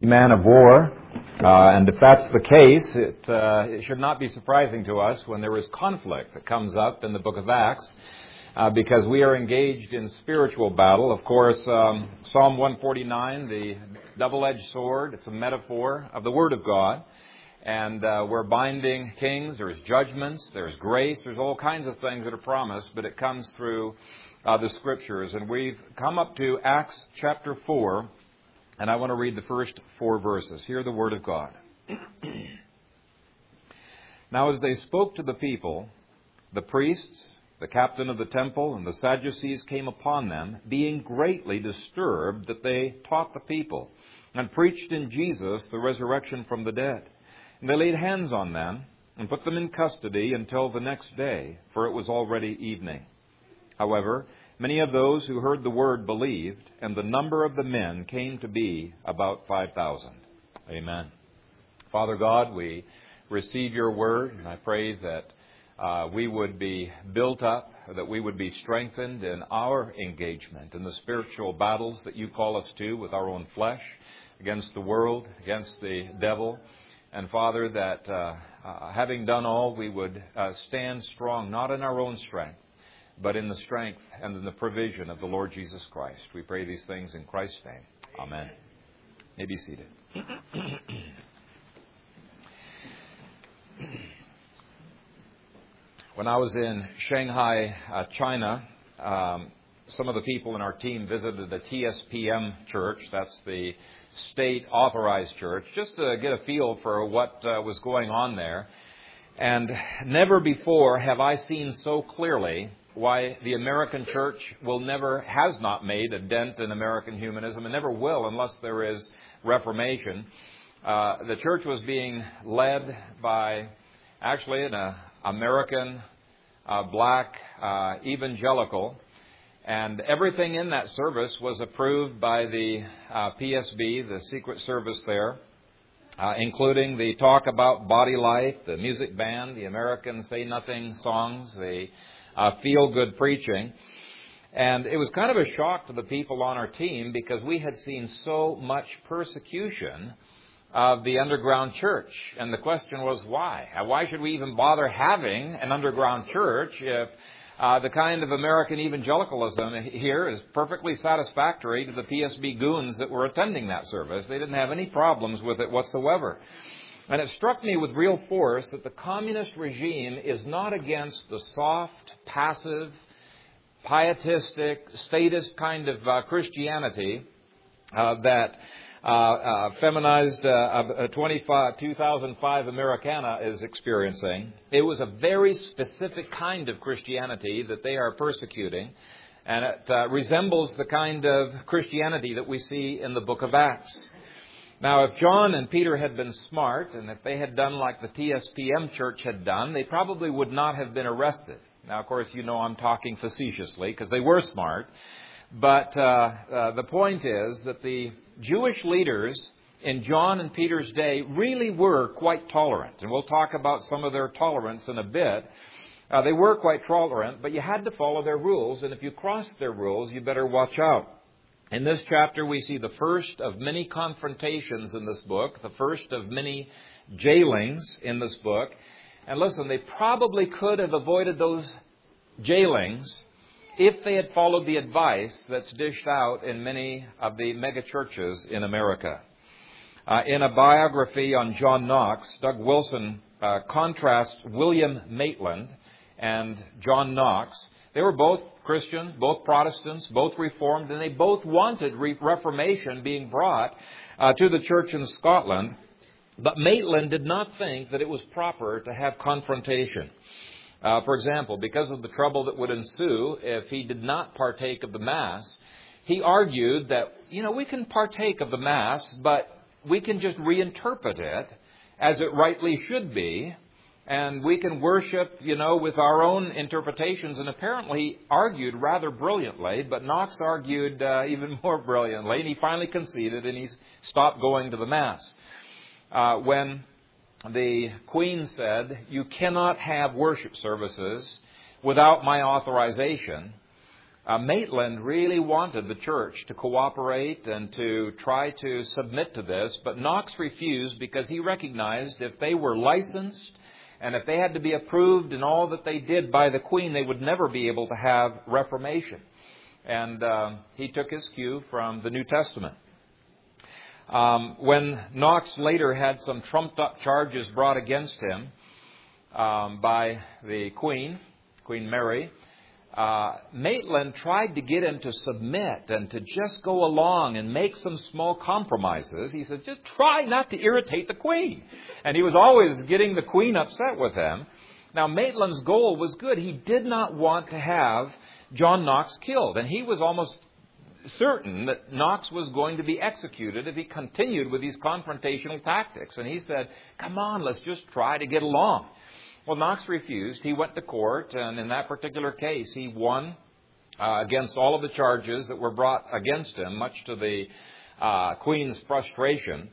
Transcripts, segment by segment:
man of war. And if that's the case, it should not be surprising to us when there is conflict that comes up in the book of Acts, because we are engaged in spiritual battle. Of course, Psalm 149, the double-edged sword, it's a metaphor of the Word of God. And we're binding kings, there's judgments, there's grace, there's all kinds of things that are promised, but it comes through the Scriptures. And we've come up to Acts chapter 4, and I want to read the first 4 verses. Hear the Word of God. Now as they spoke to the people, the priests, the captain of the temple, and the Sadducees came upon them, being greatly disturbed that they taught the people, and preached in Jesus the resurrection from the dead. And they laid hands on them, and put them in custody until the next day, for it was already evening. However, many of those who heard the word believed, and the number of the men came to be about 5,000. Amen. Father God, we receive your word, and I pray that we would be built up, that we would be strengthened in our engagement in the spiritual battles that you call us to with our own flesh, against the world, against the devil. And Father, that having done all, we would stand strong, not in our own strength, but in the strength and in the provision of the Lord Jesus Christ. We pray these things in Christ's name. Amen. You may be seated. When I was in Shanghai, China, some of the people in our team visited the TSPM church. That's the state-authorized church, just to get a feel for what was going on there. And never before have I seen so clearly why the American church has not made a dent in American humanism, and never will unless there is reformation. The church was being led by actually an American black evangelical. And everything in that service was approved by the PSB, the Secret Service there, including the talk about body life, the music band, the American Say Nothing songs, the feel-good preaching. And it was kind of a shock to the people on our team because we had seen so much persecution of the underground church. And the question was, why? Why should we even bother having an underground church if the kind of American evangelicalism here is perfectly satisfactory to the PSB goons that were attending that service? They didn't have any problems with it whatsoever. And it struck me with real force that the communist regime is not against the soft, passive, pietistic, statist kind of Christianity that feminized 2005 Americana is experiencing. It was a very specific kind of Christianity that they are persecuting, and it resembles the kind of Christianity that we see in the book of Acts. Now, if John and Peter had been smart, and if they had done like the TSPM church had done, they probably would not have been arrested. Now, of course, you know I'm talking facetiously because they were smart. But the point is that the Jewish leaders in John and Peter's day really were quite tolerant. And we'll talk about some of their tolerance in a bit. They were quite tolerant, but you had to follow their rules. And if you crossed their rules, you better watch out. In this chapter, we see the first of many confrontations in this book, the first of many jailings in this book. And listen, they probably could have avoided those jailings if they had followed the advice that's dished out in many of the mega churches in America. In a biography on John Knox, Doug Wilson contrasts William Maitland and John Knox. They were both Christians, both Protestants, both Reformed, and they both wanted Reformation being brought to the church in Scotland. But Maitland did not think that it was proper to have confrontation. For example, because of the trouble that would ensue if he did not partake of the Mass, he argued that, we can partake of the Mass, but we can just reinterpret it as it rightly should be, and we can worship, with our own interpretations. And apparently he argued rather brilliantly, but Knox argued even more brilliantly, and he finally conceded and he stopped going to the Mass. When the Queen said, "You cannot have worship services without my authorization," Maitland really wanted the church to cooperate and to try to submit to this, but Knox refused because he recognized if they were licensed and if they had to be approved in all that they did by the Queen, they would never be able to have Reformation. And he took his cue from the New Testament. When Knox later had some trumped-up charges brought against him by the Queen Mary, Maitland tried to get him to submit and to just go along and make some small compromises. He said, just try not to irritate the Queen. And he was always getting the Queen upset with him. Now, Maitland's goal was good. He did not want to have John Knox killed. And he was almost certain that Knox was going to be executed if he continued with these confrontational tactics. And he said, come on, let's just try to get along. Well, Knox refused. He went to court, and in that particular case, he won against all of the charges that were brought against him, much to the Queen's frustration.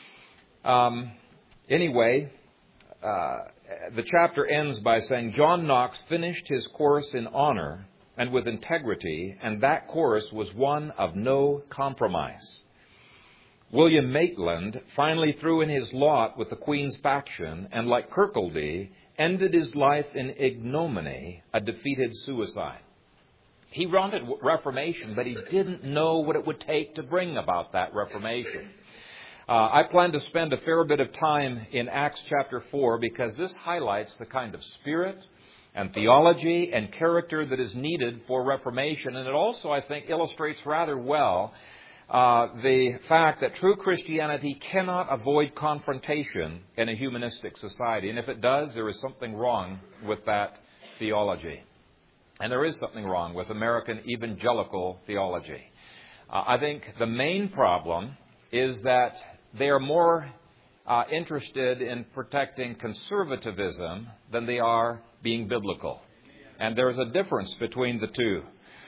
Anyway, the chapter ends by saying, John Knox finished his course in honor and with integrity, and that course was one of no compromise. William Maitland finally threw in his lot with the Queen's faction, and like Kirkcaldy, ended his life in ignominy, a defeated suicide. He wanted Reformation, but he didn't know what it would take to bring about that Reformation. I plan to spend a fair bit of time in Acts chapter 4 because this highlights the kind of spirit and theology and character that is needed for Reformation. And it also, I think, illustrates rather well the fact that true Christianity cannot avoid confrontation in a humanistic society. And if it does, there is something wrong with that theology. And there is something wrong with American evangelical theology. I think the main problem is that they are more interested in protecting conservatism than they are being biblical. And there is a difference between the two.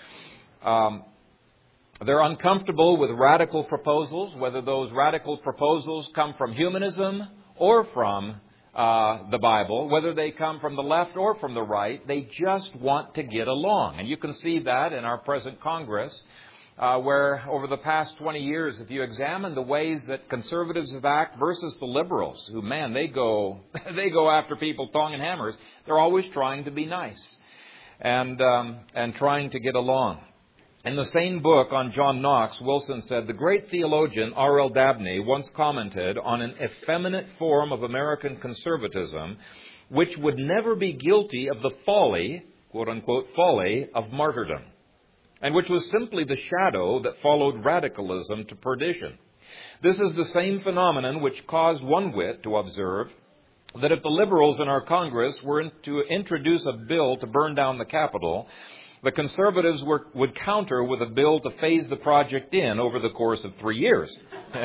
They're uncomfortable with radical proposals, whether those radical proposals come from humanism or from the Bible, whether they come from the left or from the right. They just want to get along. And you can see that in our present Congress, where over the past 20 years, if you examine the ways that conservatives have acted versus the liberals, who, man, they go after people tongue and hammers, they're always trying to be nice and trying to get along. In the same book on John Knox, Wilson said, the great theologian R.L. Dabney once commented on an effeminate form of American conservatism which would never be guilty of the folly, quote-unquote, folly of martyrdom, and which was simply the shadow that followed radicalism to perdition. This is the same phenomenon which caused one wit to observe that if the liberals in our Congress were to introduce a bill to burn down the Capitol, the conservatives would counter with a bill to phase the project in over the course of 3 years.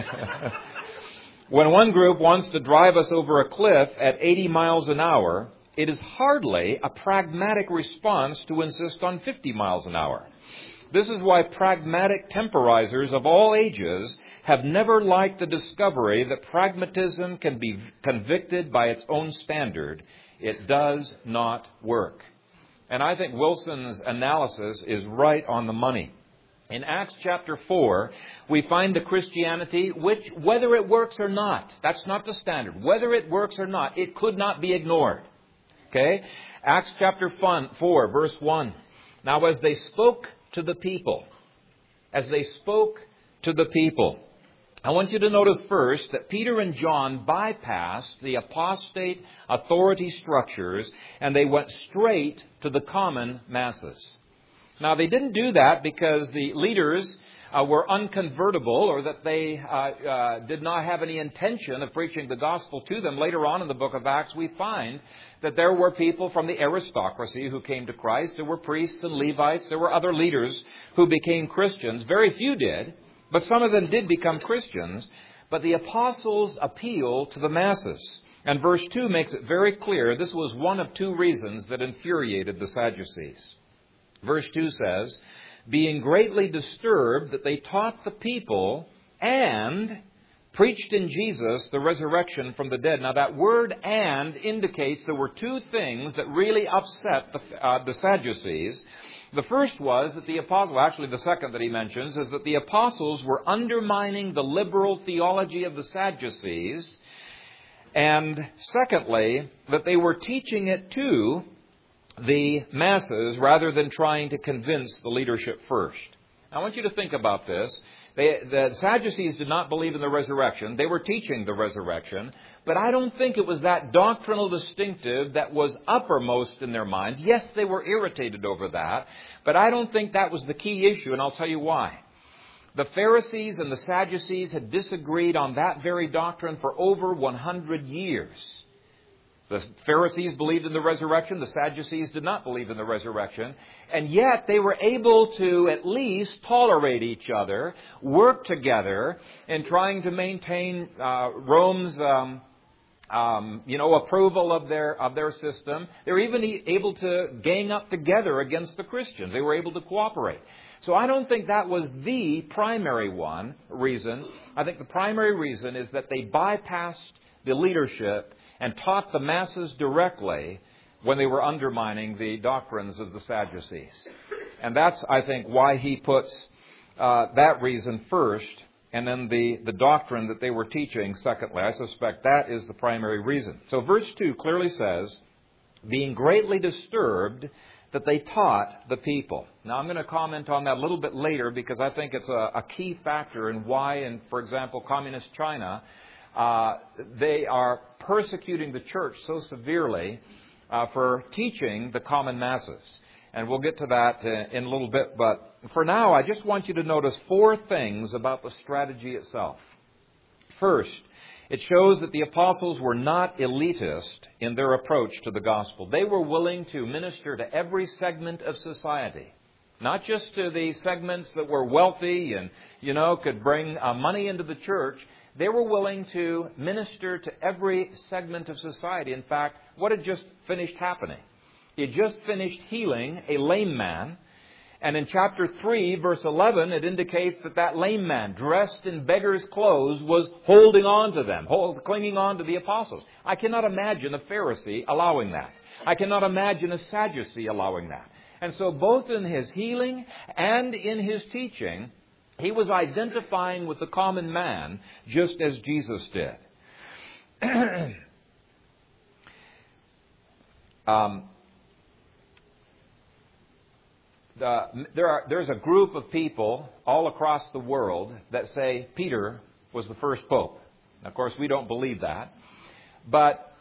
When one group wants to drive us over a cliff at 80 miles an hour, it is hardly a pragmatic response to insist on 50 miles an hour. This is why pragmatic temporizers of all ages have never liked the discovery that pragmatism can be convicted by its own standard. It does not work. And I think Wilson's analysis is right on the money. In Acts chapter 4, we find a Christianity which, whether it works or not, that's not the standard. Whether it works or not, it could not be ignored. Okay? Acts chapter 4, verse 1. Now as they spoke to the people, I want you to notice first that Peter and John bypassed the apostate authority structures and they went straight to the common masses. Now, they didn't do that because the leaders were unconvertible or that they did not have any intention of preaching the gospel to them. Later on in the book of Acts, we find that there were people from the aristocracy who came to Christ. There were priests and Levites. There were other leaders who became Christians. Very few did. But some of them did become Christians. But the apostles appealed to the masses. And verse 2 makes it very clear this was one of two reasons that infuriated the Sadducees. Verse 2 says, being greatly disturbed that they taught the people and preached in Jesus the resurrection from the dead. Now that word "and" indicates there were two things that really upset the Sadducees. The first was that the apostles, actually the second that he mentions, is that the apostles were undermining the liberal theology of the Sadducees. And secondly, that they were teaching it to the masses rather than trying to convince the leadership first. I want you to think about this. The Sadducees did not believe in the resurrection. They were teaching the resurrection. But I don't think it was that doctrinal distinctive that was uppermost in their minds. Yes, they were irritated over that. But I don't think that was the key issue, and I'll tell you why. The Pharisees and the Sadducees had disagreed on that very doctrine for over 100 years. The Pharisees believed in the resurrection. The Sadducees did not believe in the resurrection. And yet they were able to at least tolerate each other, work together in trying to maintain Rome's approval of their system. They were even able to gang up together against the Christians. They were able to cooperate. So I don't think that was the primary reason. I think the primary reason is that they bypassed the leadership and taught the masses directly when they were undermining the doctrines of the Sadducees. And that's, I think, why he puts that reason first, and then the doctrine that they were teaching secondly. I suspect that is the primary reason. So verse 2 clearly says, being greatly disturbed that they taught the people. Now, I'm going to comment on that a little bit later because I think it's a key factor in why, in, for example, Communist China, they are persecuting the church so severely for teaching the common masses. And we'll get to that in a little bit. But for now, I just want you to notice 4 things about the strategy itself. First, it shows that the apostles were not elitist in their approach to the gospel. They were willing to minister to every segment of society, not just to the segments that were wealthy and, could bring money into the church. They were willing to minister to every segment of society. In fact, what had just finished happening? He had just finished healing a lame man. And in chapter 3, verse 11, it indicates that lame man, dressed in beggar's clothes, was holding on to them, clinging on to the apostles. I cannot imagine a Pharisee allowing that. I cannot imagine a Sadducee allowing that. And so both in his healing and in his teaching, he was identifying with the common man, just as Jesus did. There's a group of people all across the world that say Peter was the first pope. Of course, we don't believe that. But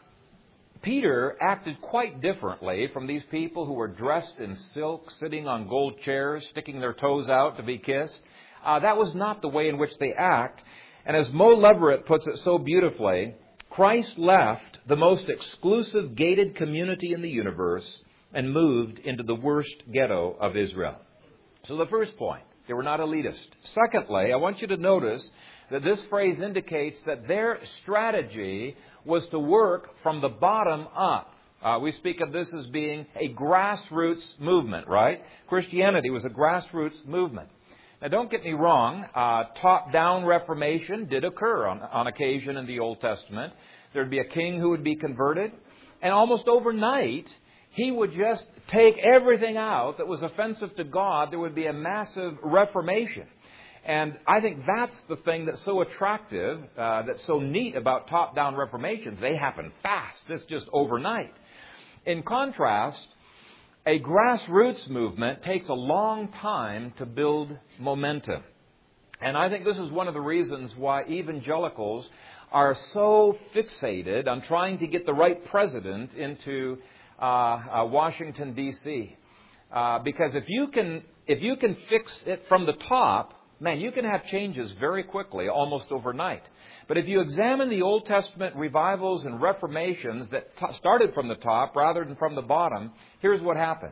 Peter acted quite differently from these people who were dressed in silk, sitting on gold chairs, sticking their toes out to be kissed. That was not the way in which they act. And as Mo Leverett puts it so beautifully, Christ left the most exclusive gated community in the universe and moved into the worst ghetto of Israel. So the first point, they were not elitist. Secondly, I want you to notice that this phrase indicates that their strategy was to work from the bottom up. We speak of this as being a grassroots movement, right? Christianity was a grassroots movement. Now, don't get me wrong, top-down reformation did occur on occasion in the Old Testament. There would be a king who would be converted, and almost overnight, he would just take everything out that was offensive to God. There would be a massive reformation. And I think that's the thing that's so attractive, that's so neat about top-down reformations. They happen fast. It's just overnight. In contrast, a grassroots movement takes a long time to build momentum. And I think this is one of the reasons why evangelicals are so fixated on trying to get the right president into Washington, D.C. Because if you can fix it from the top, man, you can have changes very quickly, almost overnight. But if you examine the Old Testament revivals and reformations that started from the top rather than from the bottom, here's what happened.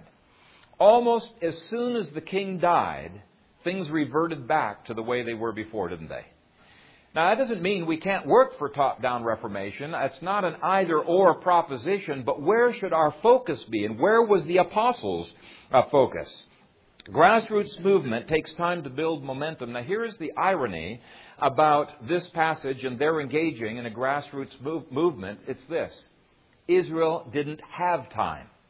Almost as soon as the king died, things reverted back to the way they were before, didn't they? Now, that doesn't mean we can't work for top-down reformation. It's not an either-or proposition, but where should our focus be? And where was the apostles' focus? Grassroots movement takes time to build momentum. Now, here's the irony about this passage and their engaging in a grassroots movement. It's this. Israel didn't have time.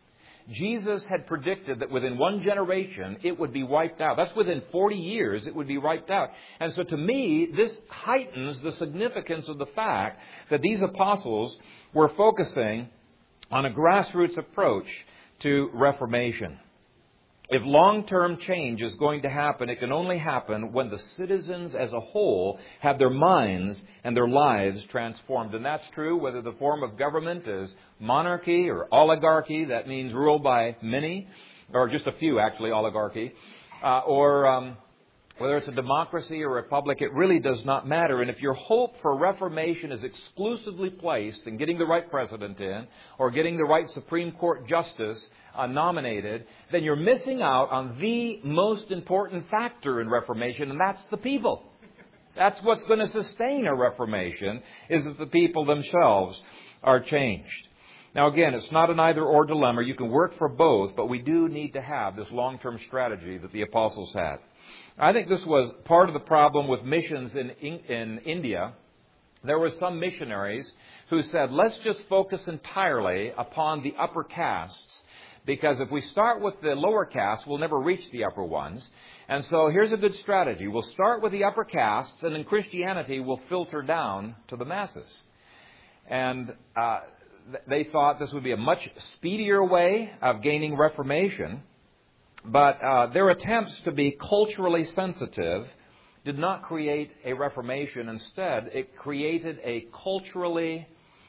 Jesus had predicted that within one generation it would be wiped out. That's within 40 years it would be wiped out. And so to me, this heightens the significance of the fact that these apostles were focusing on a grassroots approach to Reformation. If long-term change is going to happen, it can only happen when the citizens as a whole have their minds and their lives transformed. And that's true whether the form of government is monarchy or oligarchy, that means ruled by many, or just a few actually, oligarchy, or whether it's a democracy or a republic, it really does not matter. And if your hope for reformation is exclusively placed in getting the right president in or getting the right Supreme Court justice nominated, then you're missing out on the most important factor in reformation, and that's the people. That's what's going to sustain a reformation, is that the people themselves are changed. Now again, it's not an either-or dilemma. You can work for both, but we do need to have this long-term strategy that the apostles had. I think this was part of the problem with missions in India. There were some missionaries who said, let's just focus entirely upon the upper castes, because if we start with the lower castes, we'll never reach the upper ones. And so here's a good strategy. We'll start with the upper castes, and then Christianity will filter down to the masses. And they thought this would be a much speedier way of gaining reformation. But their attempts to be culturally sensitive did not create a reformation. Instead, it created a culturally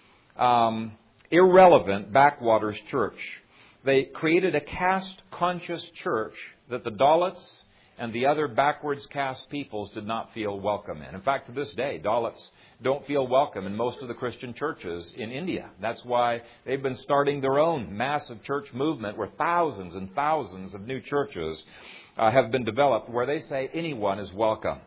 irrelevant backwaters church. They created a caste-conscious church that the Dalits and the other backwards caste peoples did not feel welcome in. In fact, to this day, Dalits don't feel welcome in most of the Christian churches in India. That's why they've been starting their own massive church movement where thousands and thousands of new churches have been developed where they say anyone is welcome.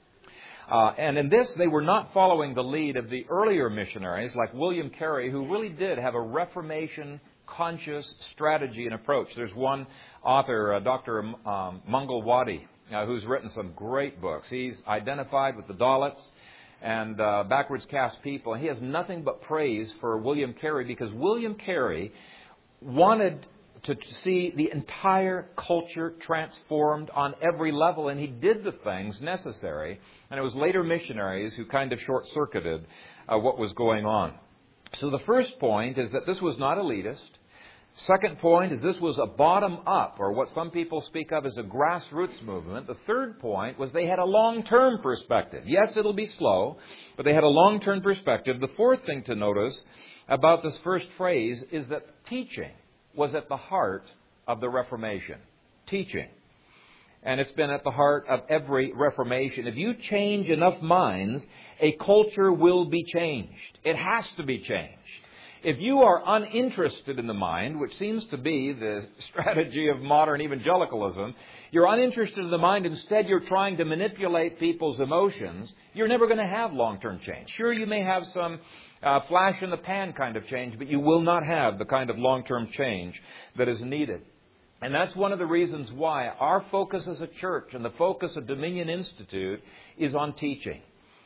And in this, they were not following the lead of the earlier missionaries like William Carey, who really did have a Reformation-conscious strategy and approach. There's one author, Dr. Mangal Wadi, who's written some great books. He's identified with the Dalits and backwards caste people. And he has nothing but praise for William Carey, because William Carey wanted to see the entire culture transformed on every level, and he did the things necessary. And it was later missionaries who kind of short-circuited what was going on. So the first point is that this was not elitist. Second point is this was a bottom-up, or what some people speak of as a grassroots movement. The third point was they had a long-term perspective. Yes, it'll be slow, but they had a long-term perspective. The fourth thing to notice about this first phrase is that teaching was at the heart of the Reformation. Teaching. And it's been at the heart of every Reformation. If you change enough minds, a culture will be changed. It has to be changed. If you are uninterested in the mind, which seems to be the strategy of modern evangelicalism, you're uninterested in the mind, instead you're trying to manipulate people's emotions, you're never going to have long-term change. Sure, you may have some flash-in-the-pan kind of change, but you will not have the kind of long-term change that is needed. And that's one of the reasons why our focus as a church and the focus of Dominion Institute is on teaching.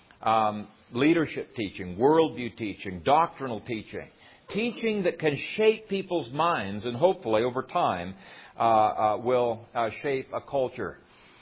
Leadership teaching, worldview teaching, doctrinal teaching. Teaching that can shape people's minds and hopefully over time will shape a culture.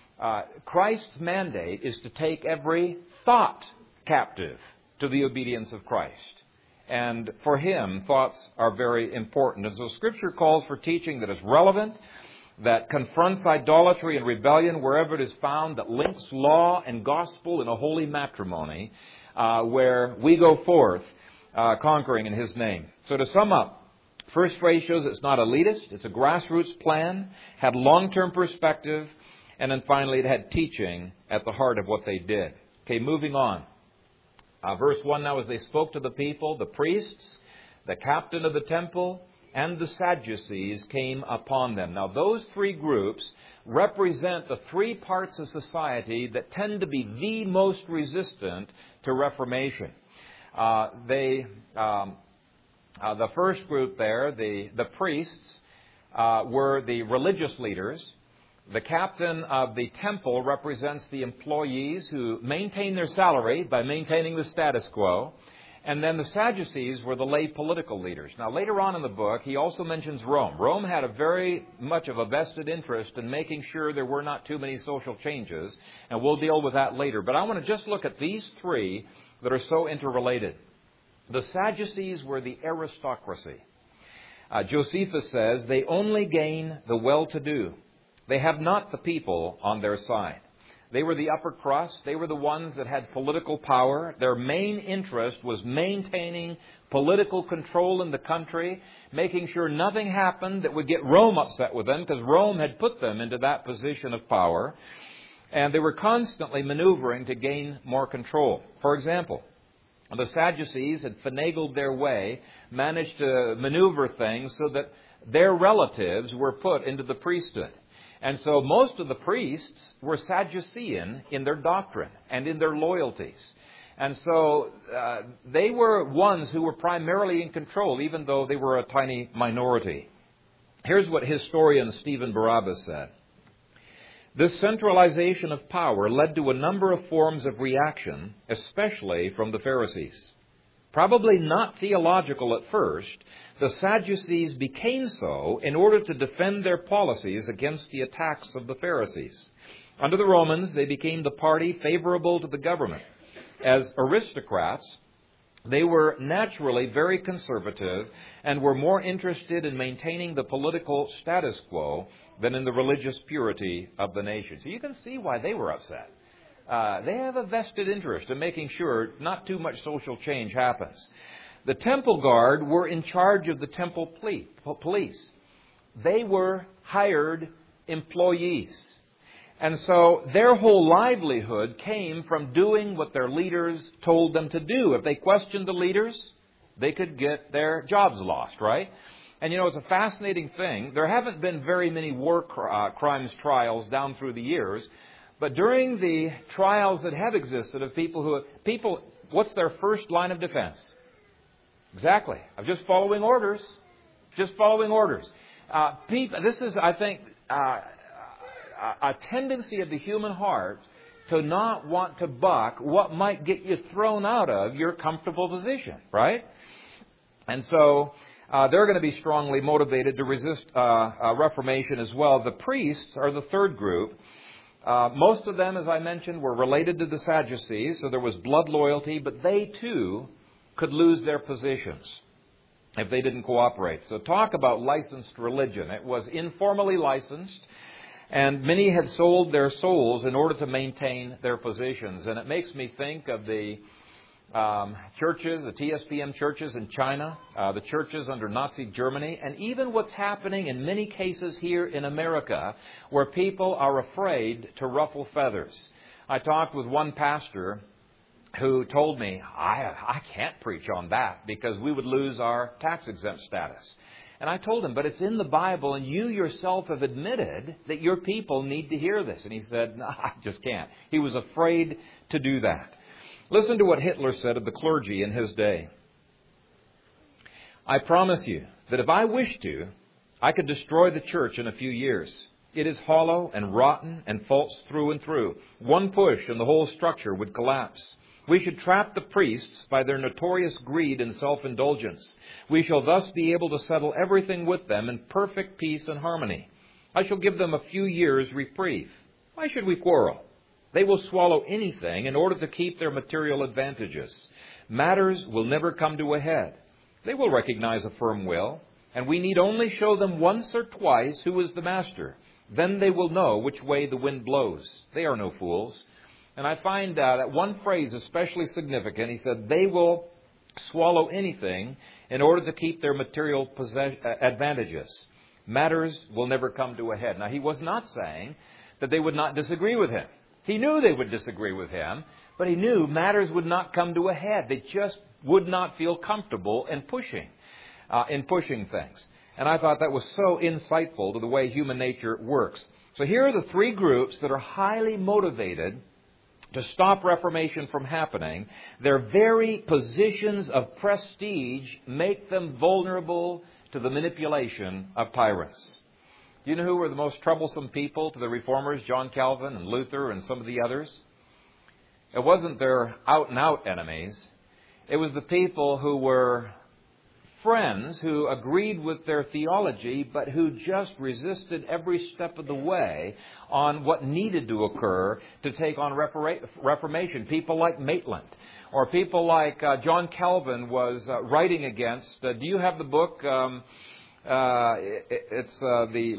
Christ's mandate is to take every thought captive to the obedience of Christ. And for Him, thoughts are very important. And so Scripture calls for teaching that is relevant, that confronts idolatry and rebellion wherever it is found, that links law and gospel in a holy matrimony, where we go forth conquering in His name. So to sum up, first phrase shows it's not elitist, it's a grassroots plan, had long-term perspective, and then finally it had teaching at the heart of what they did. Okay, moving on. Verse 1 now, as they spoke to the people, the priests, the captain of the temple, and the Sadducees came upon them. Now those three groups represent the three parts of society that tend to be the most resistant to Reformation. The first group there, the priests, were the religious leaders. The captain of the temple represents the employees who maintain their salary by maintaining the status quo. And then the Sadducees were the lay political leaders. Now, later on in the book, he also mentions Rome. Rome had a very much of a vested interest in making sure there were not too many social changes, and we'll deal with that later. But I want to just look at these three that are so interrelated. The Sadducees were the aristocracy. Josephus says, they only gain the well-to-do. They have not the people on their side. They were the upper crust. They were the ones that had political power. Their main interest was maintaining political control in the country, making sure nothing happened that would get Rome upset with them, because Rome had put them into that position of power. And they were constantly maneuvering to gain more control. For example, the Sadducees had finagled their way, managed to maneuver things so that their relatives were put into the priesthood. And so most of the priests were Sadducean in their doctrine and in their loyalties. And so they were ones who were primarily in control, even though they were a tiny minority. Here's what historian Stephen Barabbas said. This centralization of power led to a number of forms of reaction, especially from the Pharisees. Probably not theological at first, the Sadducees became so in order to defend their policies against the attacks of the Pharisees. Under the Romans, they became the party favorable to the government. As aristocrats, they were naturally very conservative and were more interested in maintaining the political status quo than in the religious purity of the nation. So you can see why they were upset. They have a vested interest in making sure not too much social change happens. The temple guard were in charge of the temple police. They were hired employees. And so their whole livelihood came from doing what their leaders told them to do. If they questioned the leaders, they could get their jobs lost, right? And it's a fascinating thing. There haven't been very many war crimes trials down through the years. But during the trials that have existed of people, what's their first line of defense? Exactly. Of just following orders. Just following orders. This is, I think, a tendency of the human heart to not want to buck what might get you thrown out of your comfortable position, right? And so they're going to be strongly motivated to resist Reformation as well. The priests are the third group. Most of them, as I mentioned, were related to the Sadducees, so there was blood loyalty, but they too could lose their positions if they didn't cooperate. So talk about licensed religion. It was informally licensed, and many had sold their souls in order to maintain their positions. And it makes me think of the churches, the TSPM churches in China, the churches under Nazi Germany, and even what's happening in many cases here in America, where people are afraid to ruffle feathers. I talked with one pastor who told me, I can't preach on that because we would lose our tax-exempt status. And I told him, but it's in the Bible, and you yourself have admitted that your people need to hear this. And he said, no, I just can't. He was afraid to do that. Listen to what Hitler said of the clergy in his day. I promise you that if I wished to, I could destroy the church in a few years. It is hollow and rotten and false through and through. One push and the whole structure would collapse. We should trap the priests by their notorious greed and self-indulgence. We shall thus be able to settle everything with them in perfect peace and harmony. I shall give them a few years' reprieve. Why should we quarrel? They will swallow anything in order to keep their material advantages. Matters will never come to a head. They will recognize a firm will, and we need only show them once or twice who is the master. Then they will know which way the wind blows. They are no fools. And I find that one phrase especially significant. He said, they will swallow anything in order to keep their material advantages. Matters will never come to a head. Now, he was not saying that they would not disagree with him. He knew they would disagree with him, but he knew matters would not come to a head. They just would not feel comfortable in pushing things. And I thought that was so insightful to the way human nature works. So here are the three groups that are highly motivated to stop Reformation from happening. Their very positions of prestige make them vulnerable to the manipulation of tyrants. Do you know who were the most troublesome people to the Reformers, John Calvin and Luther and some of the others? It wasn't their out-and-out enemies. It was the people who were friends, who agreed with their theology, but who just resisted every step of the way on what needed to occur to take on Reformation. People like Maitland, or people like John Calvin was writing against. Do you have the book? It's the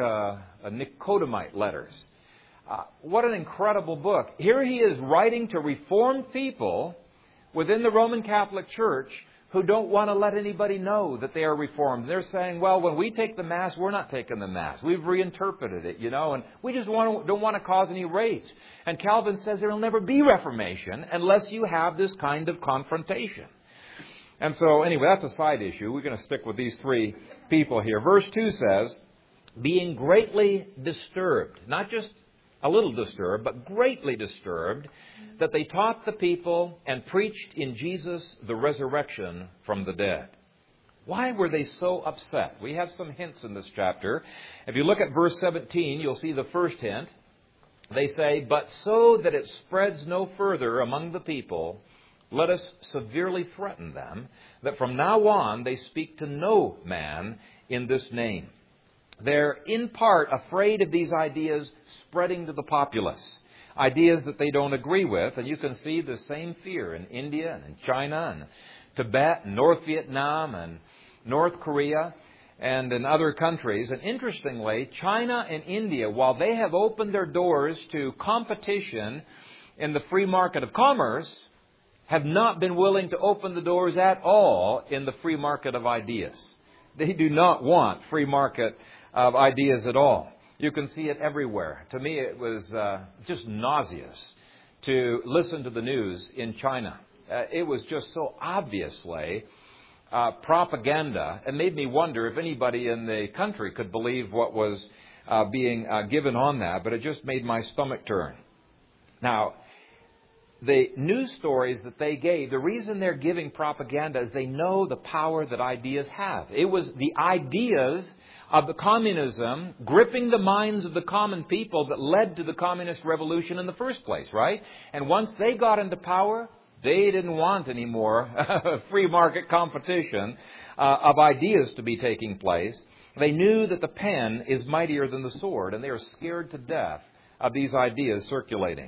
Nicodemite Letters. What an incredible book. Here he is writing to Reformed people within the Roman Catholic Church who don't want to let anybody know that they are Reformed. They're saying, well, when we take the Mass, we're not taking the Mass. We've reinterpreted it, and we just don't want to cause any rage. And Calvin says there will never be Reformation unless you have this kind of confrontation. And so, anyway, that's a side issue. We're going to stick with these three people here. Verse 2 says, being greatly disturbed, not just a little disturbed, but greatly disturbed, that they taught the people and preached in Jesus the resurrection from the dead. Why were they so upset? We have some hints in this chapter. If you look at verse 17, you'll see the first hint. They say, but so that it spreads no further among the people, let us severely threaten them, that from now on they speak to no man in this name. They're in part afraid of these ideas spreading to the populace, ideas that they don't agree with. And you can see the same fear in India and in China and Tibet and North Vietnam and North Korea and in other countries. And interestingly, China and India, while they have opened their doors to competition in the free market of commerce, have not been willing to open the doors at all in the free market of ideas. They do not want free market of ideas at all. You can see it everywhere. To me, it was just nauseous to listen to the news in China. It was just so obviously propaganda. It made me wonder if anybody in the country could believe what was being given on that, but it just made my stomach turn. Now, the news stories that they gave, the reason they're giving propaganda is they know the power that ideas have. It was the ideas of the communism gripping the minds of the common people that led to the communist revolution in the first place, right? And once they got into power, they didn't want any more free market competition of ideas to be taking place. They knew that the pen is mightier than the sword, and they are scared to death of these ideas circulating.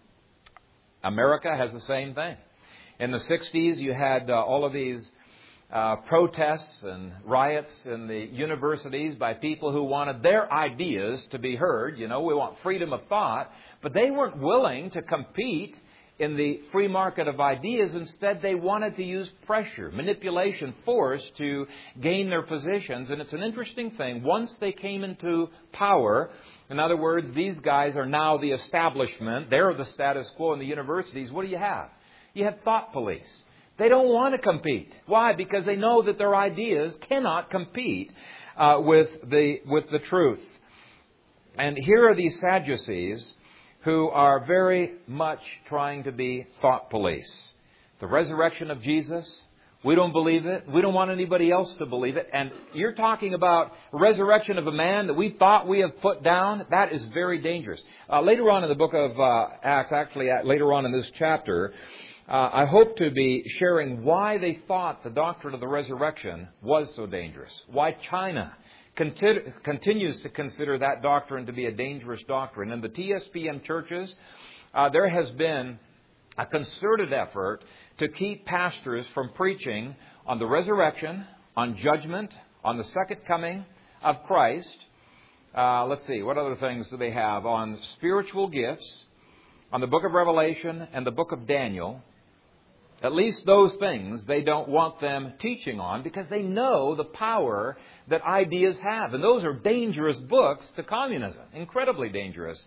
America has the same thing. In the 60s, you had all of these protests and riots in the universities by people who wanted their ideas to be heard. We want freedom of thought. But they weren't willing to compete in the free market of ideas. Instead, they wanted to use pressure, manipulation, force to gain their positions. And it's an interesting thing. Once they came into power, in other words, these guys are now the establishment. They're the status quo in the universities. What do you have? You have thought police. They don't want to compete. Why? Because they know that their ideas cannot compete with the truth. And here are these Sadducees who are very much trying to be thought police. The resurrection of Jesus, we don't believe it. We don't want anybody else to believe it. And you're talking about resurrection of a man that we thought we have put down. That is very dangerous. Later on in the book of Acts, actually later on in this chapter, I hope to be sharing why they thought the doctrine of the resurrection was so dangerous. Why China continues to consider that doctrine to be a dangerous doctrine. In the TSPM churches, there has been a concerted effort to keep pastors from preaching on the resurrection, on judgment, on the second coming of Christ. Let's see, what other things do they have? On spiritual gifts, on the book of Revelation and the book of Daniel. At least those things they don't want them teaching on because they know the power that ideas have. And those are dangerous books to communism, incredibly dangerous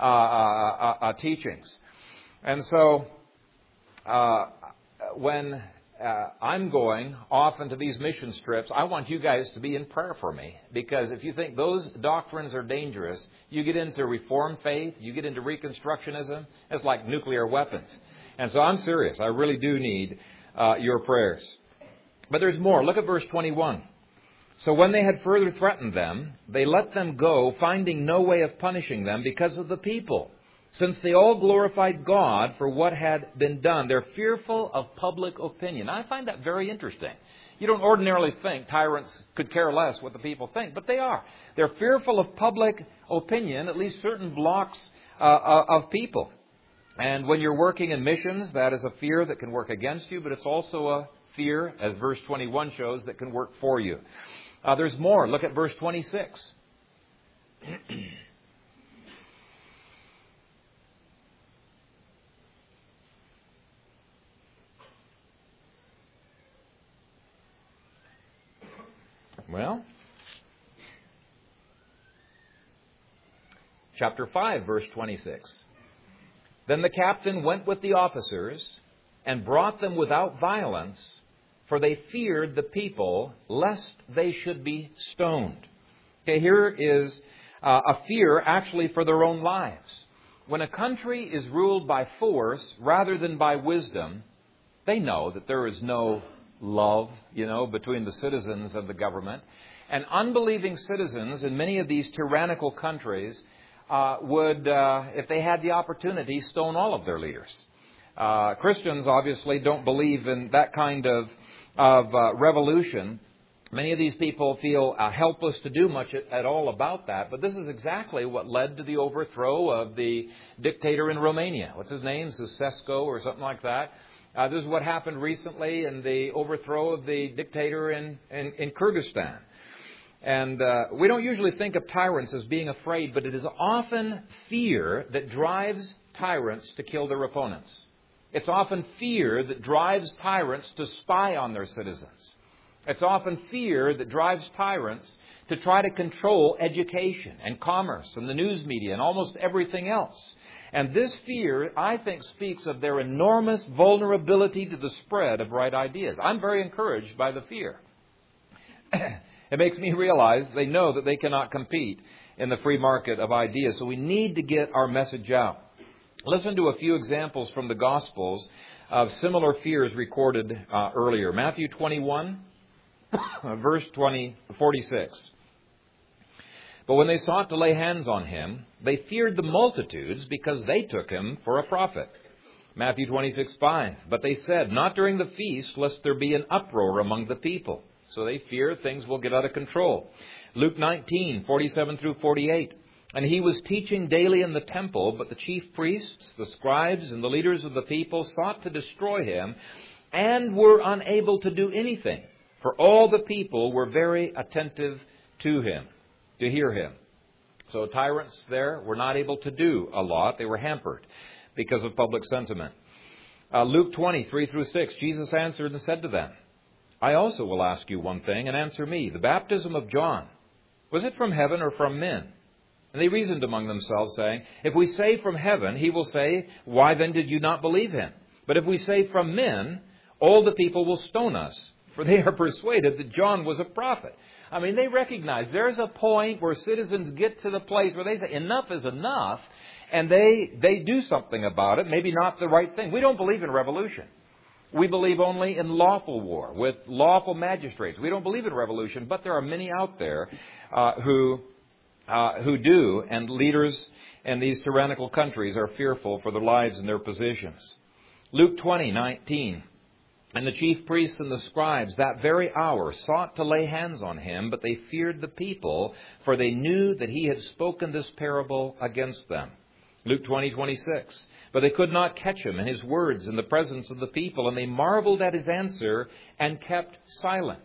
teachings. And so when I'm going off into these mission trips, I want you guys to be in prayer for me. Because if you think those doctrines are dangerous, you get into Reformed faith, you get into Reconstructionism, it's like nuclear weapons. And so I'm serious. I really do need your prayers. But there's more. Look at verse 21. So when they had further threatened them, they let them go, finding no way of punishing them because of the people. Since they all glorified God for what had been done, they're fearful of public opinion. I find that very interesting. You don't ordinarily think tyrants could care less what the people think, but they are. They're fearful of public opinion, at least certain blocks of people. And when you're working in missions, that is a fear that can work against you, but it's also a fear, as verse 21 shows, that can work for you. There's more. Look at verse 26. Well, chapter 5, verse 26. Then the captain went with the officers and brought them without violence, for they feared the people, lest they should be stoned. Okay, here is a fear actually for their own lives. When a country is ruled by force rather than by wisdom, they know that there is no love, between the citizens and the government. And unbelieving citizens in many of these tyrannical countries would, if they had the opportunity, stone all of their leaders. Christians obviously don't believe in that kind of revolution. Many of these people feel helpless to do much at all about that. But this is exactly what led to the overthrow of the dictator in Romania. What's his name? Ceausescu or something like that. This is what happened recently in the overthrow of the dictator in Kyrgyzstan. And we don't usually think of tyrants as being afraid, but it is often fear that drives tyrants to kill their opponents. It's often fear that drives tyrants to spy on their citizens. It's often fear that drives tyrants to try to control education and commerce and the news media and almost everything else. And this fear, I think, speaks of their enormous vulnerability to the spread of right ideas. I'm very encouraged by the fear. It makes me realize they know that they cannot compete in the free market of ideas. So we need to get our message out. Listen to a few examples from the Gospels of similar fears recorded earlier. Matthew 21, verse 46. But when they sought to lay hands on him, they feared the multitudes because they took him for a prophet. Matthew 26:5. But they said, not during the feast, lest there be an uproar among the people. So they fear things will get out of control. Luke 19:47 through 48. And he was teaching daily in the temple, but the chief priests, the scribes, and the leaders of the people sought to destroy him and were unable to do anything. For all the people were very attentive to him, to hear him. So tyrants there were not able to do a lot. They were hampered because of public sentiment. Luke 20:3 through 6, Jesus answered and said to them, I also will ask you one thing, and answer me. The baptism of John, was it from heaven or from men? And they reasoned among themselves, saying, if we say from heaven, he will say, why then did you not believe him? But if we say from men, all the people will stone us, for they are persuaded that John was a prophet. I mean, they recognize there's a point where citizens get to the place where they say enough is enough, and they do something about it, maybe not the right thing. We don't believe in revolution. We believe only in lawful war with lawful magistrates. We don't believe in revolution, but there are many out there who do, and leaders in these tyrannical countries are fearful for their lives and their positions. Luke 20:19. And the chief priests and the scribes that very hour sought to lay hands on him, but they feared the people, for they knew that he had spoken this parable against them. Luke 20:26. But they could not catch him in his words in the presence of the people, and they marveled at his answer and kept silent.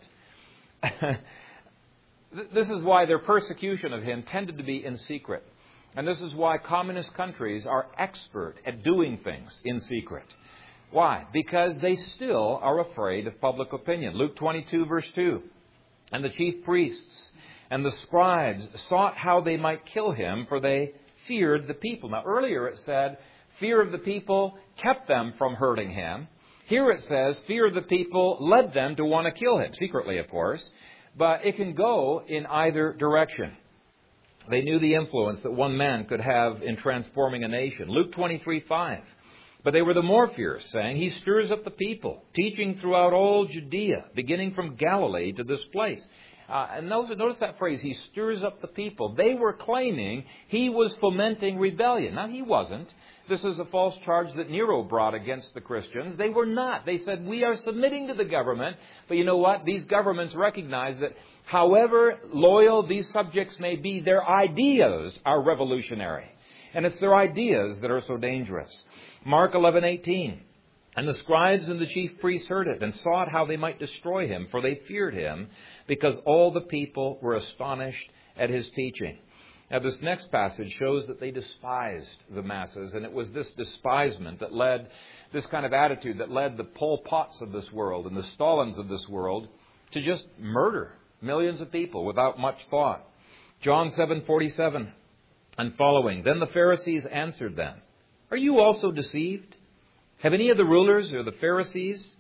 This is why their persecution of him tended to be in secret. And this is why communist countries are expert at doing things in secret. Why? Because they still are afraid of public opinion. Luke 22, verse 2. And the chief priests and the scribes sought how they might kill him, for they feared the people. Now, earlier it said, fear of the people kept them from hurting him. Here it says, fear of the people led them to want to kill him. Secretly, of course. But it can go in either direction. They knew the influence that one man could have in transforming a nation. Luke 23:5. But they were the more fierce, saying, he stirs up the people, teaching throughout all Judea, beginning from Galilee to this place. And notice that phrase, he stirs up the people. They were claiming he was fomenting rebellion. Now, he wasn't. This is a false charge that Nero brought against the Christians. They were not. They said, we are submitting to the government. But you know what? These governments recognize that however loyal these subjects may be, their ideas are revolutionary. And it's their ideas that are so dangerous. Mark 11:18. And the scribes and the chief priests heard it and sought how they might destroy him, for they feared him, because all the people were astonished at his teaching. Now, this next passage shows that they despised the masses, and it was this despisement that led, this kind of attitude that led the Pol Pots of this world and the Stalins of this world to just murder millions of people without much thought. John 7:47 and following. Then the Pharisees answered them, "Are you also deceived? Have any of the rulers or the Pharisees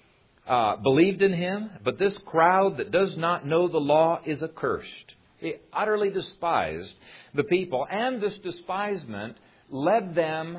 believed in him? But this crowd that does not know the law is accursed." They utterly despised the people, and this despisement led them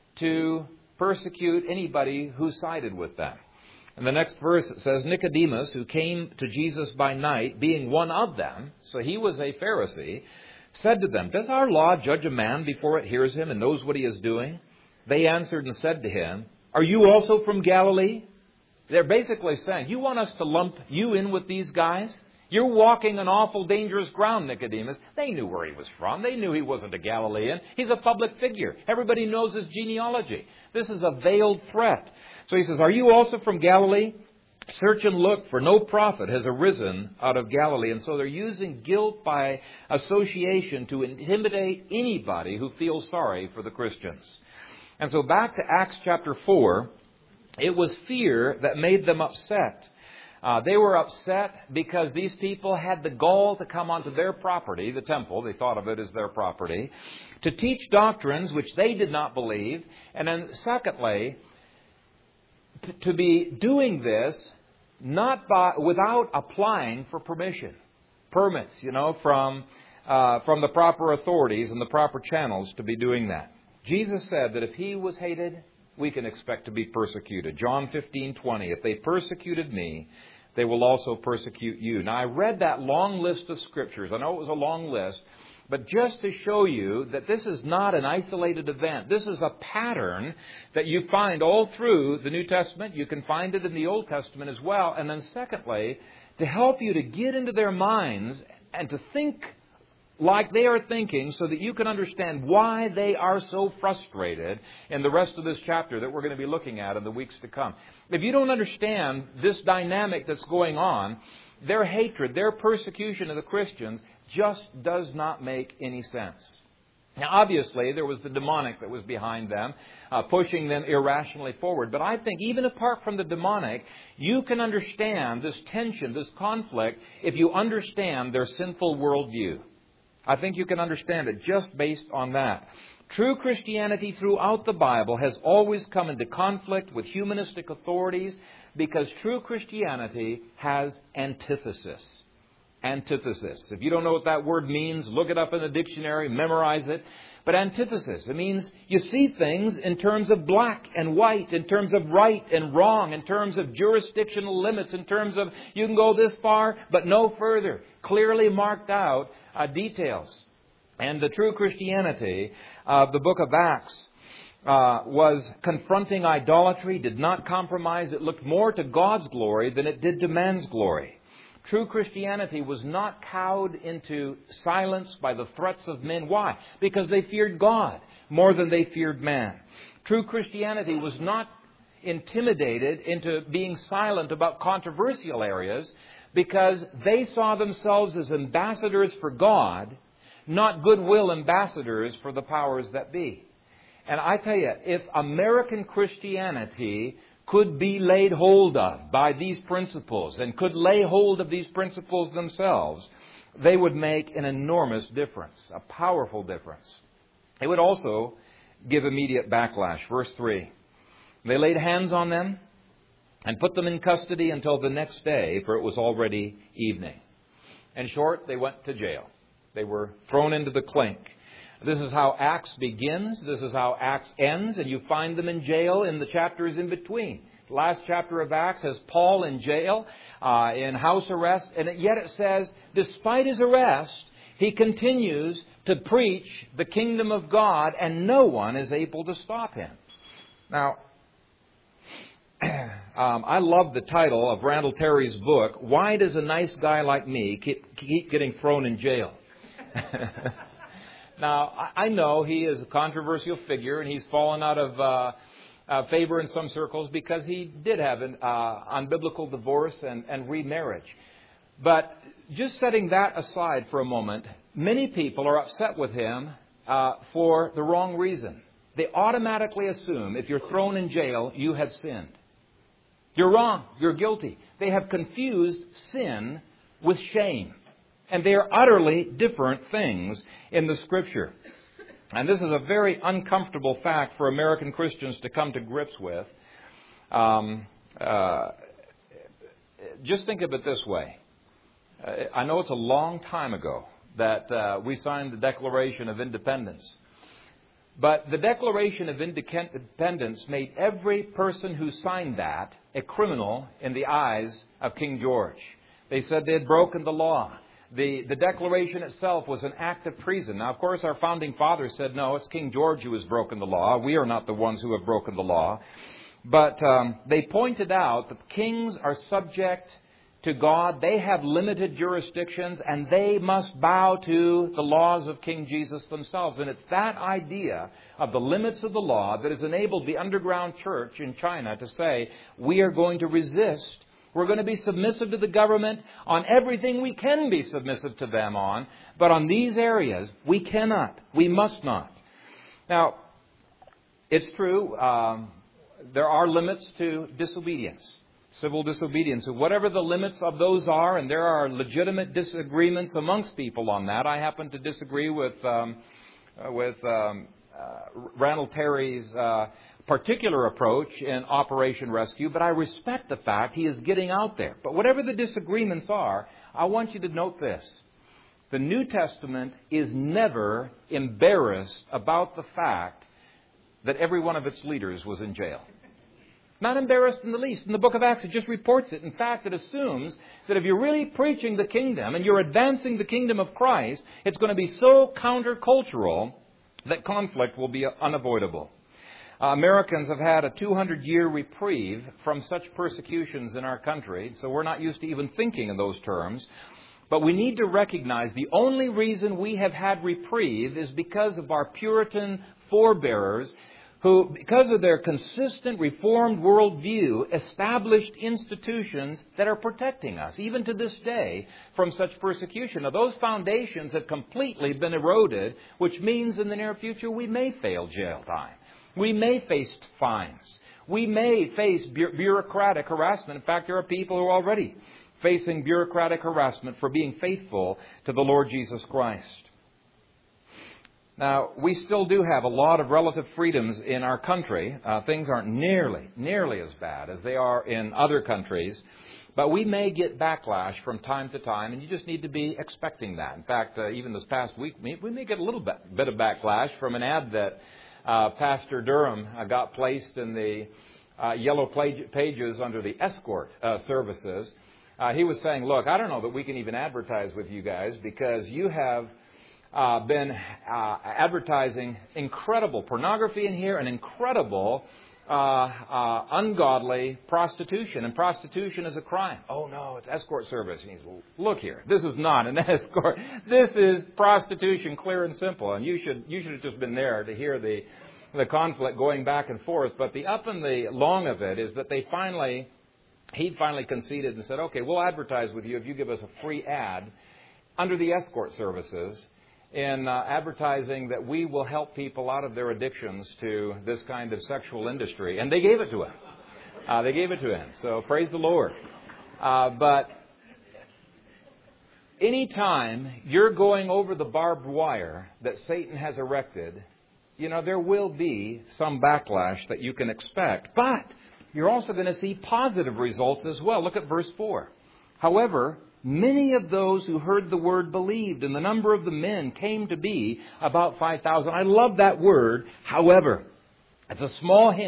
to persecute anybody who sided with them. In the next verse it says, Nicodemus, who came to Jesus by night, being one of them, so he was a Pharisee, said to them, "Does our law judge a man before it hears him and knows what he is doing?" They answered and said to him, "Are you also from Galilee?" They're basically saying, you want us to lump you in with these guys? You're walking on awful dangerous ground, Nicodemus. They knew where he was from. They knew he wasn't a Galilean. He's a public figure. Everybody knows his genealogy. This is a veiled threat. So he says, "Are you also from Galilee? Search and look, for no prophet has arisen out of Galilee." And so they're using guilt by association to intimidate anybody who feels sorry for the Christians. And so back to Acts chapter 4, it was fear that made them upset. They were upset because these people had the gall to come onto their property, the temple, they thought of it as their property, to teach doctrines which they did not believe. And then secondly, to be doing this without applying for permits, from the proper authorities and the proper channels to be doing that. Jesus said that if he was hated, we can expect to be persecuted. John 15:20, "If they persecuted me, they will also persecute you." Now, I read that long list of scriptures. I know it was a long list, but just to show you that this is not an isolated event. This is a pattern that you find all through the New Testament. You can find it in the Old Testament as well. And then secondly, to help you to get into their minds and to think like they are thinking, so that you can understand why they are so frustrated in the rest of this chapter that we're going to be looking at in the weeks to come. If you don't understand this dynamic that's going on, their hatred, their persecution of the Christians just does not make any sense. Now, obviously, there was the demonic that was behind them, pushing them irrationally forward. But I think even apart from the demonic, you can understand this tension, this conflict, if you understand their sinful worldview. I think you can understand it just based on that. True Christianity throughout the Bible has always come into conflict with humanistic authorities because true Christianity has antithesis. Antithesis. If you don't know what that word means, look it up in the dictionary, memorize it. But antithesis, it means you see things in terms of black and white, in terms of right and wrong, in terms of jurisdictional limits, in terms of you can go this far but no further. Clearly marked out details. And the true Christianity of the book of Acts was confronting idolatry, did not compromise. It looked more to God's glory than it did to man's glory. True Christianity was not cowed into silence by the threats of men. Why? Because they feared God more than they feared man. True Christianity was not intimidated into being silent about controversial areas because they saw themselves as ambassadors for God, not goodwill ambassadors for the powers that be. And I tell you, if American Christianity could be laid hold of by these principles and could lay hold of these principles themselves, they would make an enormous difference, a powerful difference. It would also give immediate backlash. Verse 3, "They laid hands on them and put them in custody until the next day, for it was already evening." In short, they went to jail. They were thrown into the clink. This is how Acts begins. This is how Acts ends. And you find them in jail in the chapters in between. last chapter of Acts has Paul in jail, in house arrest, and yet it says, despite his arrest, he continues to preach the kingdom of God, and no one is able to stop him. Now, I love the title of Randall Terry's book, Why Does a Nice Guy Like Me Keep Getting Thrown in Jail? Now, I know he is a controversial figure, and he's fallen out of favor in some circles because he did have an unbiblical divorce and remarriage. But just setting that aside for a moment, many people are upset with him for the wrong reason. They automatically assume if you're thrown in jail, you have sinned. You're wrong. You're guilty. They have confused sin with shame. And they are utterly different things in the Scripture. And this is a very uncomfortable fact for American Christians to come to grips with. Just think of it this way. I know it's a long time ago that we signed the Declaration of Independence. But the Declaration of Independence made every person who signed that a criminal in the eyes of King George. They said they had broken the law. The Declaration itself was an act of treason. Now, of course, our founding fathers said, no, it's King George who has broken the law. We are not the ones who have broken the law. But they pointed out that kings are subject to God. They have limited jurisdictions, and they must bow to the laws of King Jesus themselves. And it's that idea of the limits of the law that has enabled the underground church in China to say, we are going to resist. We're going to be submissive to the government on everything we can be submissive to them on. But on these areas, we cannot. We must not. Now, it's true, there are limits to disobedience. Civil disobedience. So whatever the limits of those are, and there are legitimate disagreements amongst people on that. I happen to disagree with Randall Terry's particular approach in Operation Rescue, but I respect the fact he is getting out there. But whatever the disagreements are, I want you to note this. The New Testament is never embarrassed about the fact that every one of its leaders was in jail. Not embarrassed in the least. In the book of Acts, it just reports it. In fact, it assumes that if you're really preaching the kingdom and you're advancing the kingdom of Christ, it's going to be so countercultural that conflict will be unavoidable. Americans have had a 200-year reprieve from such persecutions in our country, so we're not used to even thinking in those terms. But we need to recognize the only reason we have had reprieve is because of our Puritan forebearers who, because of their consistent Reformed worldview, established institutions that are protecting us, even to this day, from such persecution. Now, those foundations have completely been eroded, which means in the near future we may fail jail time. We may face fines. We may face bureaucratic harassment. In fact, there are people who are already facing bureaucratic harassment for being faithful to the Lord Jesus Christ. Now, we still do have a lot of relative freedoms in our country. Things aren't nearly as bad as they are in other countries. But we may get backlash from time to time, and you just need to be expecting that. In fact, even this past week, we may get a little bit of backlash from an ad that Pastor Durham got placed in the yellow pages under the escort services. He was saying, look, I don't know that we can even advertise with you guys because you have been advertising incredible pornography in here and incredible ungodly prostitution. And prostitution is a crime. Oh, no, it's escort service. And he's, well, look here. This is not an escort. This is prostitution, clear and simple. And you should have just been there to hear the conflict going back and forth. But the up and the long of it is that he finally conceded and said, okay, we'll advertise with you if you give us a free ad under the escort services in advertising that we will help people out of their addictions to this kind of sexual industry. And they gave it to him. So praise the Lord. But anytime you're going over the barbed wire that Satan has erected, there will be some backlash that you can expect. But you're also going to see positive results as well. Look at verse 4. However, many of those who heard the word believed, and the number of the men came to be about 5,000. I love that word, however. It's a small hint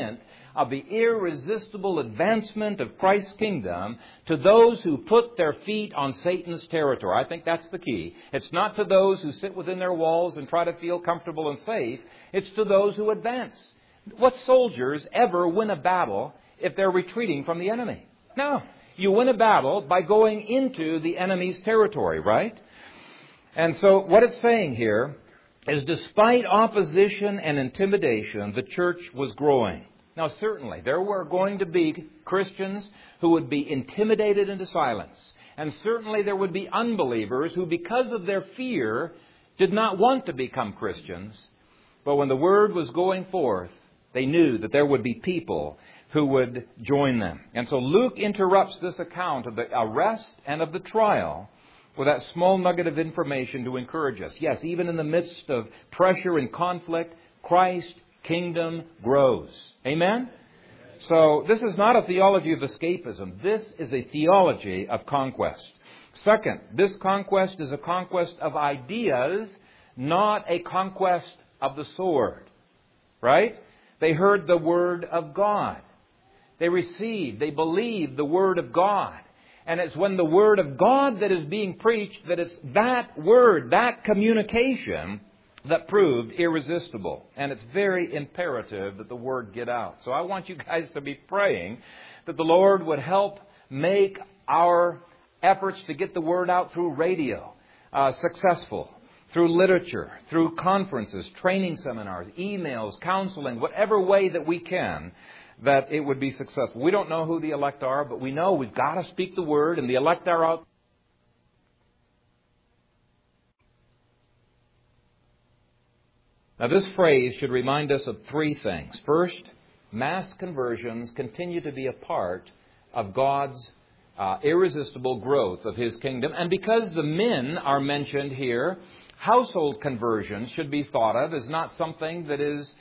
of the irresistible advancement of Christ's kingdom to those who put their feet on Satan's territory. I think that's the key. It's not to those who sit within their walls and try to feel comfortable and safe. It's to those who advance. What soldiers ever win a battle if they're retreating from the enemy? No. You win a battle by going into the enemy's territory, right? And so what it's saying here is despite opposition and intimidation, the church was growing. Now, certainly, there were going to be Christians who would be intimidated into silence. And certainly there would be unbelievers who, because of their fear, did not want to become Christians. But when the word was going forth, they knew that there would be people who would join them. And so Luke interrupts this account of the arrest and of the trial with that small nugget of information to encourage us. Yes, even in the midst of pressure and conflict, Christ's kingdom grows. Amen? So this is not a theology of escapism. This is a theology of conquest. Second, this conquest is a conquest of ideas, not a conquest of the sword. Right? They heard the Word of God. They received, they believed the Word of God. And it's when the Word of God that is being preached that it's that Word, that communication that proved irresistible. And it's very imperative that the Word get out. So I want you guys to be praying that the Lord would help make our efforts to get the Word out through radio successful, through literature, through conferences, training seminars, emails, counseling, whatever way that we can, that it would be successful. We don't know who the elect are, but we know we've got to speak the Word, and the elect are out. Now, this phrase should remind us of three things. First, mass conversions continue to be a part of God's irresistible growth of His kingdom. And because the men are mentioned here, household conversions should be thought of as not something that is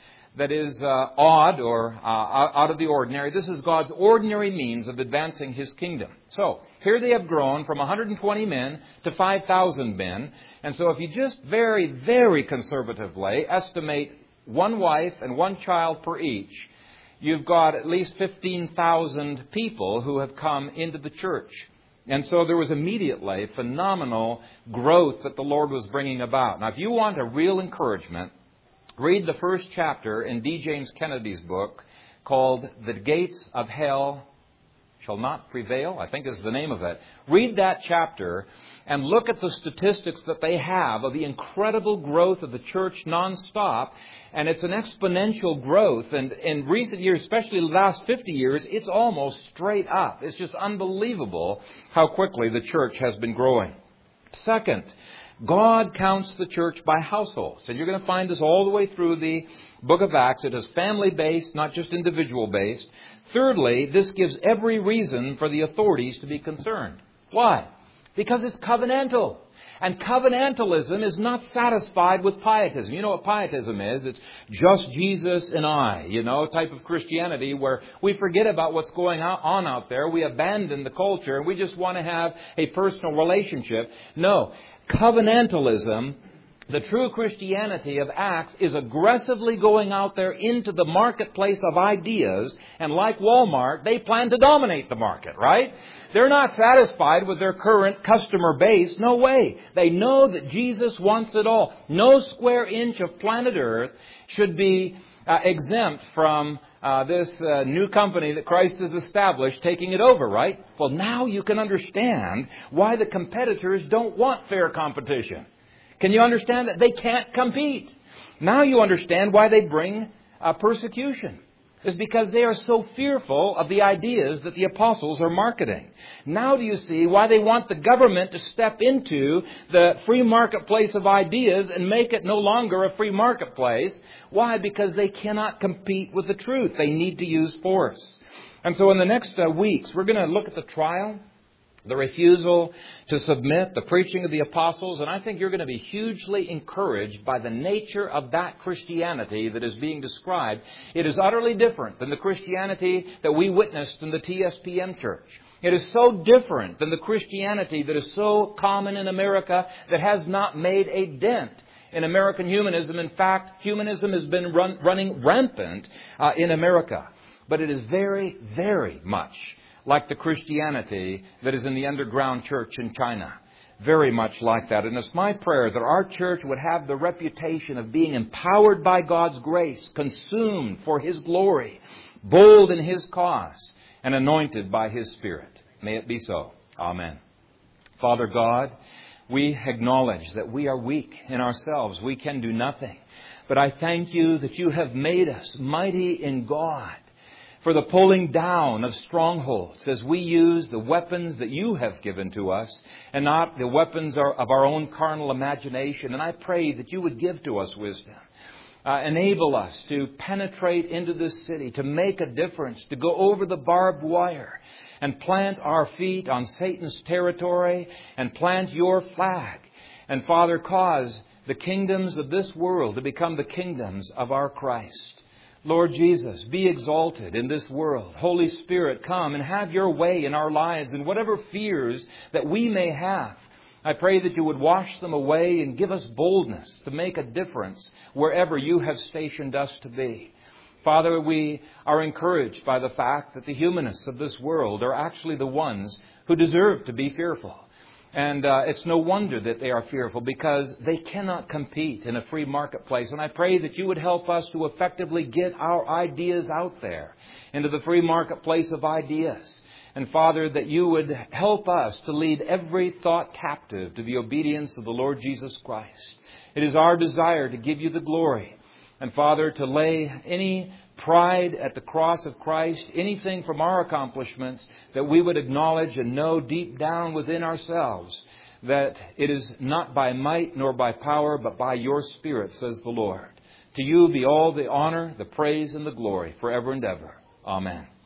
odd or out of the ordinary. This is God's ordinary means of advancing His kingdom. So, here they have grown from 120 men to 5,000 men. And so if you just very, very conservatively estimate one wife and one child per each, you've got at least 15,000 people who have come into the church. And so there was immediately phenomenal growth that the Lord was bringing about. Now, if you want a real encouragement, read the first chapter in D. James Kennedy's book called The Gates of Hell Shall Not Prevail, I think is the name of it. Read that chapter and look at the statistics that they have of the incredible growth of the church nonstop. And it's an exponential growth. And in recent years, especially the last 50 years, it's almost straight up. It's just unbelievable how quickly the church has been growing. Second, God counts the church by households. And you're going to find this all the way through the book of Acts. It is family-based, not just individual-based. Thirdly, this gives every reason for the authorities to be concerned. Why? Because it's covenantal. And covenantalism is not satisfied with pietism. You know what pietism is? It's just Jesus and I, type of Christianity where we forget about what's going on out there. We abandon the culture and we just want to have a personal relationship. No. Covenantalism, the true Christianity of Acts, is aggressively going out there into the marketplace of ideas. And like Walmart, they plan to dominate the market, right? They're not satisfied with their current customer base. No way. They know that Jesus wants it all. No square inch of planet Earth should be exempt from this new company that Christ has established taking it over, right? Well, now you can understand why the competitors don't want fair competition. Can you understand that? They can't compete. Now you understand why they bring persecution. It's because they are so fearful of the ideas that the apostles are marketing. Now do you see why they want the government to step into the free marketplace of ideas and make it no longer a free marketplace? Why? Because they cannot compete with the truth. They need to use force. And so in the next weeks, we're going to look at the trial, the refusal to submit, the preaching of the apostles, and I think you're going to be hugely encouraged by the nature of that Christianity that is being described. It is utterly different than the Christianity that we witnessed in the TSPM church. It is so different than the Christianity that is so common in America that has not made a dent in American humanism. In fact, humanism has been running rampant in America. but it is very, very much like the Christianity that is in the underground church in China. Very much like that. And it's my prayer that our church would have the reputation of being empowered by God's grace, consumed for His glory, bold in His cause, and anointed by His Spirit. May it be so. Amen. Father God, we acknowledge that we are weak in ourselves. We can do nothing. But I thank You that You have made us mighty in God for the pulling down of strongholds as we use the weapons that You have given to us and not the weapons of our own carnal imagination. And I pray that You would give to us wisdom. Enable us to penetrate into this city, to make a difference, to go over the barbed wire and plant our feet on Satan's territory and plant Your flag. And Father, cause the kingdoms of this world to become the kingdoms of our Christ. Lord Jesus, be exalted in this world. Holy Spirit, come and have Your way in our lives, and whatever fears that we may have, I pray that You would wash them away and give us boldness to make a difference wherever You have stationed us to be. Father, we are encouraged by the fact that the humanists of this world are actually the ones who deserve to be fearful. And it's no wonder that they are fearful, because they cannot compete in a free marketplace. And I pray that You would help us to effectively get our ideas out there into the free marketplace of ideas. And Father, that You would help us to lead every thought captive to the obedience of the Lord Jesus Christ. It is our desire to give You the glory. And Father, to lay any pride at the cross of Christ, anything from our accomplishments, that we would acknowledge and know deep down within ourselves that it is not by might nor by power, but by Your Spirit, says the Lord. To You be all the honor, the praise, and the glory forever and ever. Amen.